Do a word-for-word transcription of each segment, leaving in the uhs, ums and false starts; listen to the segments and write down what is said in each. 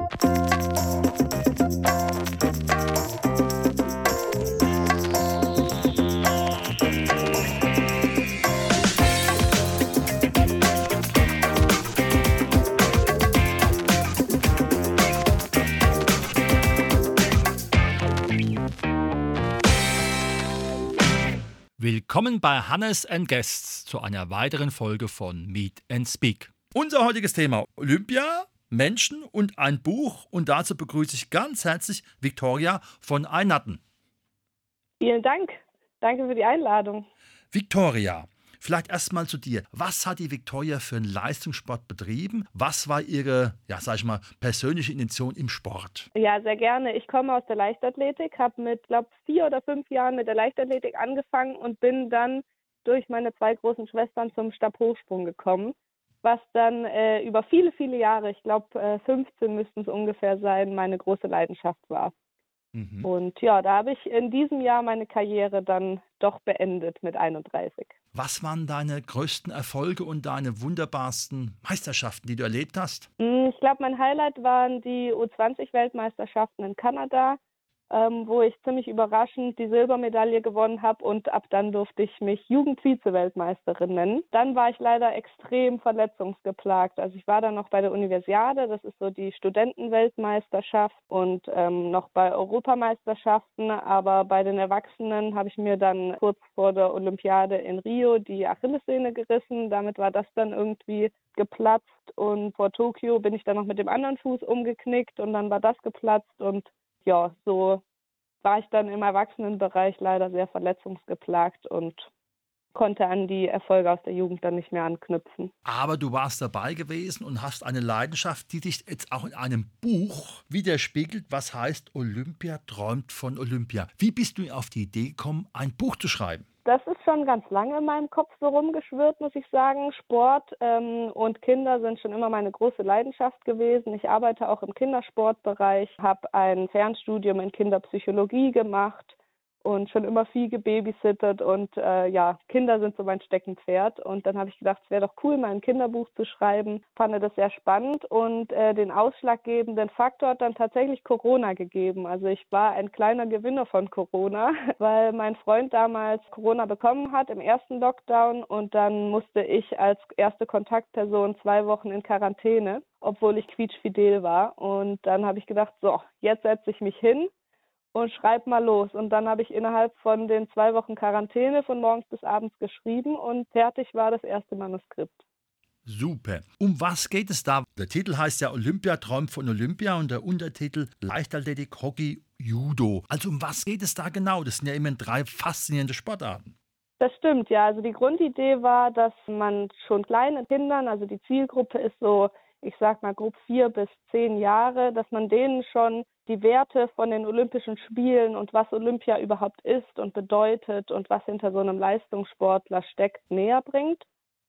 Willkommen bei Hannes and Guests zu einer weiteren Folge von Meet and Speak. Unser heutiges Thema: Olympia, Menschen und ein Buch. Und dazu begrüße ich ganz herzlich Viktoria von Eynatten. Vielen Dank. Danke für die Einladung. Viktoria, vielleicht erstmal zu dir. Was hat die Viktoria für einen Leistungssport betrieben? Was war ihre, ja, sag ich mal, persönliche Intention im Sport? Ja, sehr gerne. Ich komme aus der Leichtathletik, habe mit, glaube vier oder fünf Jahren mit der Leichtathletik angefangen und bin dann durch meine zwei großen Schwestern zum Stabhochsprung gekommen, was dann äh, über viele, viele Jahre, ich glaube äh, fünfzehn müssten es ungefähr sein, meine große Leidenschaft war. Mhm. Und ja, da habe ich in diesem Jahr meine Karriere dann doch beendet mit einunddreißig. Was waren deine größten Erfolge und deine wunderbarsten Meisterschaften, die du erlebt hast? Ich glaube, mein Highlight waren die U zwanzig Weltmeisterschaften in Kanada, ähm, wo ich ziemlich überraschend die Silbermedaille gewonnen habe und ab dann durfte ich mich Jugend-Vize-Weltmeisterin nennen. Dann war ich leider extrem verletzungsgeplagt. Also ich war dann noch bei der Universiade, das ist so die Studentenweltmeisterschaft und ähm, noch bei Europameisterschaften, aber bei den Erwachsenen habe ich mir dann kurz vor der Olympiade in Rio die Achillessehne gerissen. Damit war das dann irgendwie geplatzt und vor Tokio bin ich dann noch mit dem anderen Fuß umgeknickt und dann war das geplatzt und ja, so war ich dann im Erwachsenenbereich leider sehr verletzungsgeplagt und konnte an die Erfolge aus der Jugend dann nicht mehr anknüpfen. Aber du warst dabei gewesen und hast eine Leidenschaft, die dich jetzt auch in einem Buch widerspiegelt, was heißt Olympia träumt von Olympia. Wie bist du auf die Idee gekommen, ein Buch zu schreiben? Das ist schon ganz lange in meinem Kopf so rumgeschwirrt, muss ich sagen. Sport ähm, und Kinder sind schon immer meine große Leidenschaft gewesen. Ich arbeite auch im Kindersportbereich, habe ein Fernstudium in Kinderpsychologie gemacht und schon immer viel gebabysittet und äh, ja, Kinder sind so mein Steckenpferd. Und dann habe ich gedacht, es wäre doch cool, mal ein Kinderbuch zu schreiben. Fand das sehr spannend und äh, den ausschlaggebenden Faktor hat dann tatsächlich Corona gegeben. Also ich war ein kleiner Gewinner von Corona, weil mein Freund damals Corona bekommen hat im ersten Lockdown und dann musste ich als erste Kontaktperson zwei Wochen in Quarantäne, obwohl ich quietschfidel war. Und dann habe ich gedacht, so, jetzt setze ich mich hin und schreib mal los. Und dann habe ich innerhalb von den zwei Wochen Quarantäne von morgens bis abends geschrieben und fertig war das erste Manuskript. Super. Um was geht es da? Der Titel heißt ja Olympia träumt von Olympia und der Untertitel Leichtathletik, Hockey, Judo. Also um was geht es da genau? Das sind ja immerhin drei faszinierende Sportarten. Das stimmt, ja. Also die Grundidee war, dass man schon kleinen Kindern, also die Zielgruppe ist so, ich sag mal grob vier bis zehn Jahre, dass man denen schon die Werte von den Olympischen Spielen und was Olympia überhaupt ist und bedeutet und was hinter so einem Leistungssportler steckt, näher bringt.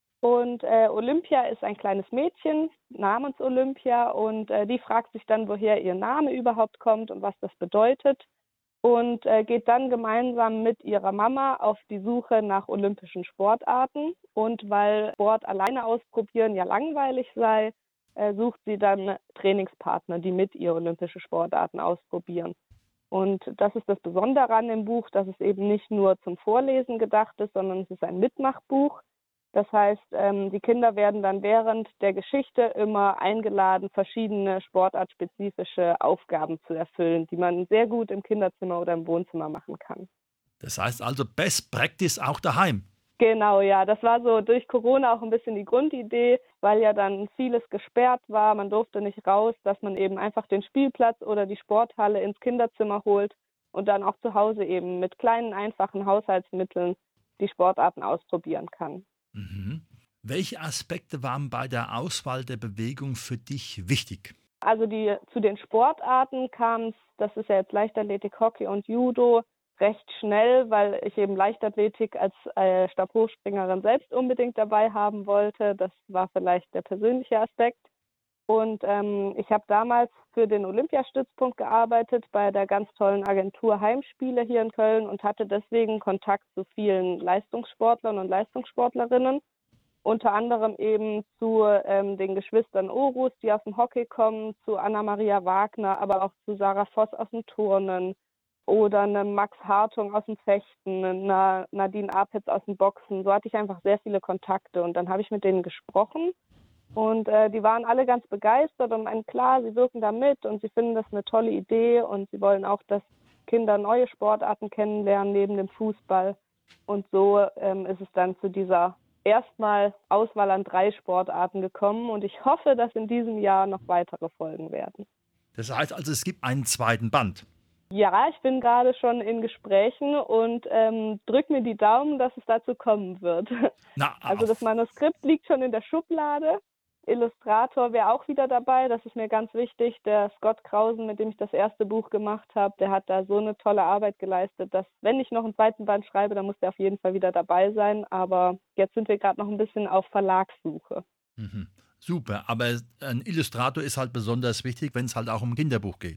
Und äh, Olympia ist ein kleines Mädchen namens Olympia und äh, die fragt sich dann, woher ihr Name überhaupt kommt und was das bedeutet und äh, geht dann gemeinsam mit ihrer Mama auf die Suche nach olympischen Sportarten. Und weil Sport alleine ausprobieren ja langweilig sei, äh, sucht sie dann Trainingspartner, die mit ihr olympische Sportarten ausprobieren. Und das ist das Besondere an dem Buch, dass es eben nicht nur zum Vorlesen gedacht ist, sondern es ist ein Mitmachbuch. Das heißt, ähm, die Kinder werden dann während der Geschichte immer eingeladen, verschiedene sportartspezifische Aufgaben zu erfüllen, die man sehr gut im Kinderzimmer oder im Wohnzimmer machen kann. Das heißt also Best Practice auch daheim. Genau, ja. Das war so durch Corona auch ein bisschen die Grundidee, weil ja dann vieles gesperrt war. Man durfte nicht raus, dass man eben einfach den Spielplatz oder die Sporthalle ins Kinderzimmer holt und dann auch zu Hause eben mit kleinen, einfachen Haushaltsmitteln die Sportarten ausprobieren kann. Mhm. Welche Aspekte waren bei der Auswahl der Bewegung für dich wichtig? Also die zu den Sportarten kam es, das ist ja jetzt Leichtathletik, Hockey und Judo, recht schnell, weil ich eben Leichtathletik als äh, Stabhochspringerin selbst unbedingt dabei haben wollte. Das war vielleicht der persönliche Aspekt. Und ähm, ich habe damals für den Olympiastützpunkt gearbeitet bei der ganz tollen Agentur Heimspiele hier in Köln und hatte deswegen Kontakt zu vielen Leistungssportlern und Leistungssportlerinnen. Unter anderem eben zu ähm, den Geschwistern Orus, die aus dem Hockey kommen, zu Anna-Maria Wagner, aber auch zu Sarah Voss aus dem Turnen oder einem Max Hartung aus dem Fechten, einer Nadine Apetz aus dem Boxen. So hatte ich einfach sehr viele Kontakte und dann habe ich mit denen gesprochen und äh, die waren alle ganz begeistert und meinen, klar, sie wirken da mit und sie finden das eine tolle Idee und sie wollen auch, dass Kinder neue Sportarten kennenlernen neben dem Fußball. Und so ähm, ist es dann zu dieser erstmal Auswahl an drei Sportarten gekommen und ich hoffe, dass in diesem Jahr noch weitere folgen werden. Das heißt also, es gibt einen zweiten Band. Ja, ich bin gerade schon in Gesprächen und ähm, drück mir die Daumen, dass es dazu kommen wird. Na, Also das Manuskript liegt schon in der Schublade. Illustrator wäre auch wieder dabei, das ist mir ganz wichtig. Der Scott Krausen, mit dem ich das erste Buch gemacht habe, der hat da so eine tolle Arbeit geleistet, dass wenn ich noch einen zweiten Band schreibe, dann muss der auf jeden Fall wieder dabei sein. Aber jetzt sind wir gerade noch ein bisschen auf Verlagssuche. Mhm. Super, aber ein Illustrator ist halt besonders wichtig, wenn es halt auch um ein Kinderbuch geht.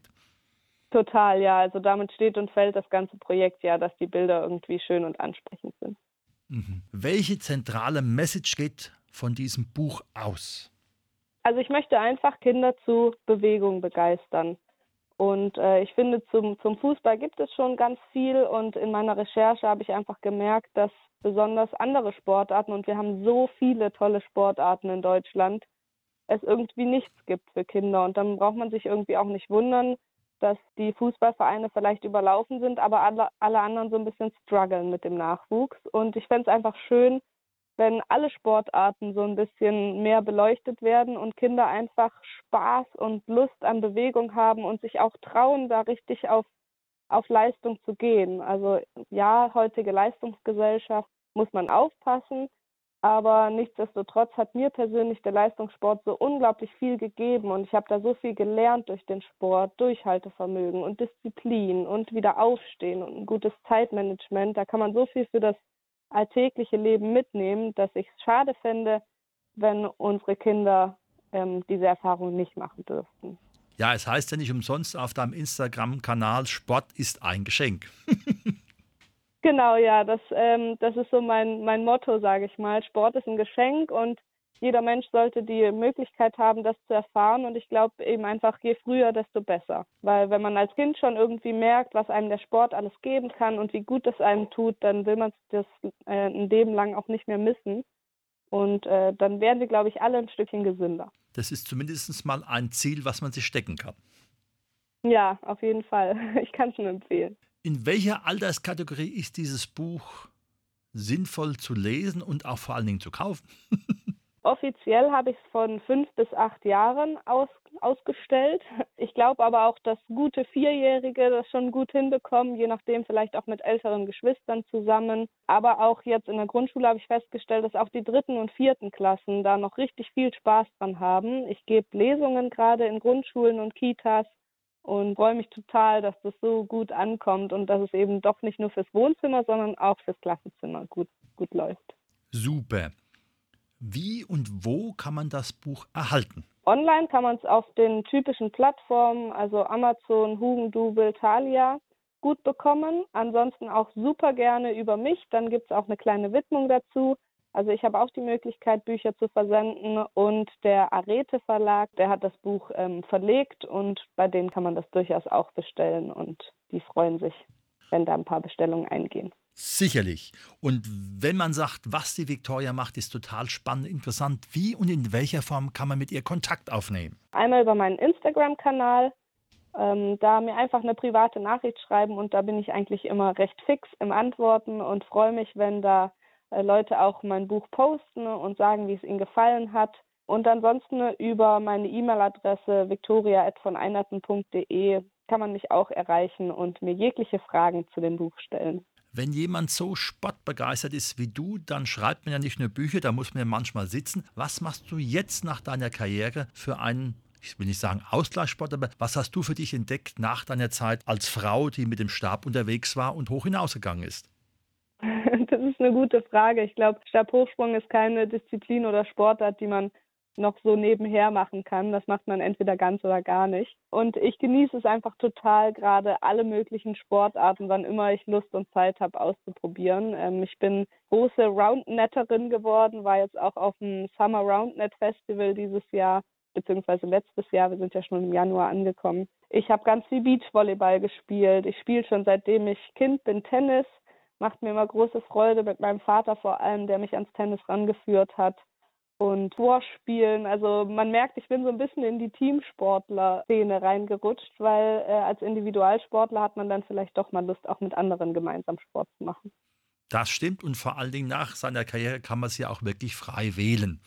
Total, ja. Also damit steht und fällt das ganze Projekt ja, dass die Bilder irgendwie schön und ansprechend sind. Mhm. Welche zentrale Message geht von diesem Buch aus? Also ich möchte einfach Kinder zu Bewegung begeistern. Und äh, ich finde, zum, zum Fußball gibt es schon ganz viel. Und in meiner Recherche habe ich einfach gemerkt, dass besonders andere Sportarten, und wir haben so viele tolle Sportarten in Deutschland, es irgendwie nichts gibt für Kinder. Und dann braucht man sich irgendwie auch nicht wundern, dass die Fußballvereine vielleicht überlaufen sind, aber alle, alle anderen so ein bisschen strugglen mit dem Nachwuchs. Und ich fände es einfach schön, wenn alle Sportarten so ein bisschen mehr beleuchtet werden und Kinder einfach Spaß und Lust an Bewegung haben und sich auch trauen, da richtig auf, auf Leistung zu gehen. Also ja, heutige Leistungsgesellschaft, muss man aufpassen, aber nichtsdestotrotz hat mir persönlich der Leistungssport so unglaublich viel gegeben und ich habe da so viel gelernt durch den Sport, Durchhaltevermögen und Disziplin und wieder aufstehen und ein gutes Zeitmanagement. Da kann man so viel für das alltägliche Leben mitnehmen, dass ich es schade fände, wenn unsere Kinder ähm, diese Erfahrung nicht machen dürften. Ja, es heißt ja nicht umsonst auf deinem Instagram-Kanal, Sport ist ein Geschenk. Genau, ja, das, ähm, das ist so mein, mein Motto, sage ich mal. Sport ist ein Geschenk und jeder Mensch sollte die Möglichkeit haben, das zu erfahren. Und ich glaube eben einfach, je früher, desto besser. Weil wenn man als Kind schon irgendwie merkt, was einem der Sport alles geben kann und wie gut es einem tut, dann will man das äh, ein Leben lang auch nicht mehr missen. Und äh, dann werden wir, glaube ich, alle ein Stückchen gesünder. Das ist zumindest mal ein Ziel, was man sich stecken kann. Ja, auf jeden Fall. Ich kann es nur empfehlen. In welcher Alterskategorie ist dieses Buch sinnvoll zu lesen und auch vor allen Dingen zu kaufen? Offiziell habe ich es von fünf bis acht Jahren aus, ausgestellt. Ich glaube aber auch, dass gute Vierjährige das schon gut hinbekommen, je nachdem vielleicht auch mit älteren Geschwistern zusammen. Aber auch jetzt in der Grundschule habe ich festgestellt, dass auch die dritten und vierten Klassen da noch richtig viel Spaß dran haben. Ich gebe Lesungen gerade in Grundschulen und Kitas und freue mich total, dass das so gut ankommt und dass es eben doch nicht nur fürs Wohnzimmer, sondern auch fürs Klassenzimmer gut, gut läuft. Super. Wie und wo kann man das Buch erhalten? Online kann man es auf den typischen Plattformen, also Amazon, Hugendubel, Thalia, gut bekommen. Ansonsten auch super gerne über mich. Dann gibt es auch eine kleine Widmung dazu. Also ich habe auch die Möglichkeit, Bücher zu versenden und der Arete Verlag, der hat das Buch ähm, verlegt und bei denen kann man das durchaus auch bestellen und die freuen sich, wenn da ein paar Bestellungen eingehen. Sicherlich. Und wenn man sagt, was die Viktoria macht, ist total spannend, interessant. Wie und in welcher Form kann man mit ihr Kontakt aufnehmen? Einmal über meinen Instagram-Kanal, ähm, da mir einfach eine private Nachricht schreiben und da bin ich eigentlich immer recht fix im Antworten und freue mich, wenn da äh, Leute auch mein Buch posten und sagen, wie es ihnen gefallen hat. Und ansonsten über meine E-Mail-Adresse viktoria at von einerten punkt de kann man mich auch erreichen und mir jegliche Fragen zu dem Buch stellen. Wenn jemand so sportbegeistert ist wie du, dann schreibt man ja nicht nur Bücher, da muss man ja manchmal sitzen. Was machst du jetzt nach deiner Karriere für einen, ich will nicht sagen Ausgleichssport, aber was hast du für dich entdeckt nach deiner Zeit als Frau, die mit dem Stab unterwegs war und hoch hinausgegangen ist? Das ist eine gute Frage. Ich glaube, Stabhochsprung ist keine Disziplin oder Sportart, die man noch so nebenher machen kann. Das macht man entweder ganz oder gar nicht. Und ich genieße es einfach total, gerade alle möglichen Sportarten, wann immer ich Lust und Zeit habe, auszuprobieren. Ähm, ich bin große Roundnetterin geworden, war jetzt auch auf dem Summer Roundnet Festival dieses Jahr, beziehungsweise letztes Jahr. Wir sind ja schon im Januar angekommen. Ich habe ganz viel Beachvolleyball gespielt. Ich spiele schon seitdem ich Kind bin Tennis. Macht mir immer große Freude mit meinem Vater vor allem, der mich ans Tennis rangeführt hat. Und Squash spielen. Also man merkt, ich bin so ein bisschen in die Teamsportler-Szene reingerutscht, weil äh, als Individualsportler hat man dann vielleicht doch mal Lust, auch mit anderen gemeinsam Sport zu machen. Das stimmt und vor allen Dingen nach seiner Karriere kann man es ja auch wirklich frei wählen.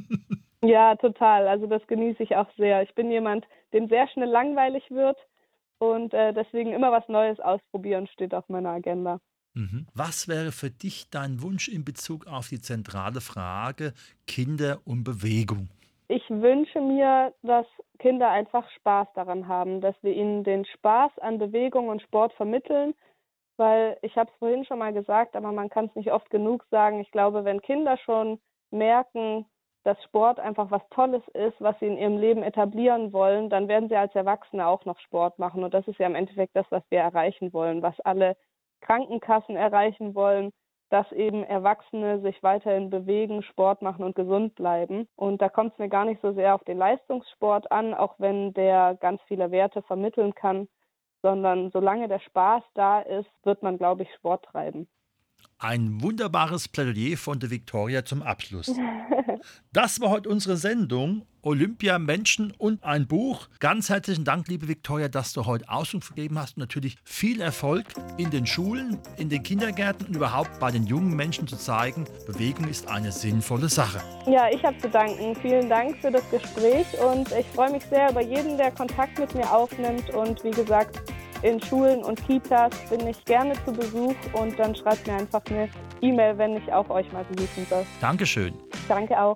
Ja, total. Also das genieße ich auch sehr. Ich bin jemand, dem sehr schnell langweilig wird und äh, deswegen immer was Neues ausprobieren steht auf meiner Agenda. Mhm. Was wäre für dich dein Wunsch in Bezug auf die zentrale Frage Kinder und Bewegung? Ich wünsche mir, dass Kinder einfach Spaß daran haben, dass wir ihnen den Spaß an Bewegung und Sport vermitteln, weil ich habe es vorhin schon mal gesagt, aber man kann es nicht oft genug sagen. Ich glaube, wenn Kinder schon merken, dass Sport einfach was Tolles ist, was sie in ihrem Leben etablieren wollen, dann werden sie als Erwachsene auch noch Sport machen. Und das ist ja im Endeffekt das, was wir erreichen wollen, was alle Krankenkassen erreichen wollen, dass eben Erwachsene sich weiterhin bewegen, Sport machen und gesund bleiben. Und da kommt es mir gar nicht so sehr auf den Leistungssport an, auch wenn der ganz viele Werte vermitteln kann, sondern solange der Spaß da ist, wird man, glaube ich, Sport treiben. Ein wunderbares Plädoyer von der Viktoria zum Abschluss. Das war heute unsere Sendung Olympia, Menschen und ein Buch. Ganz herzlichen Dank, liebe Viktoria, dass du heute Auskunft gegeben hast und natürlich viel Erfolg in den Schulen, in den Kindergärten und überhaupt bei den jungen Menschen zu zeigen, Bewegung ist eine sinnvolle Sache. Ja, ich habe zu danken. Vielen Dank für das Gespräch und ich freue mich sehr über jeden, der Kontakt mit mir aufnimmt und wie gesagt, in Schulen und Kitas bin ich gerne zu Besuch und dann schreibt mir einfach eine E-Mail, wenn ich auch euch mal besuchen soll. Dankeschön. Danke auch.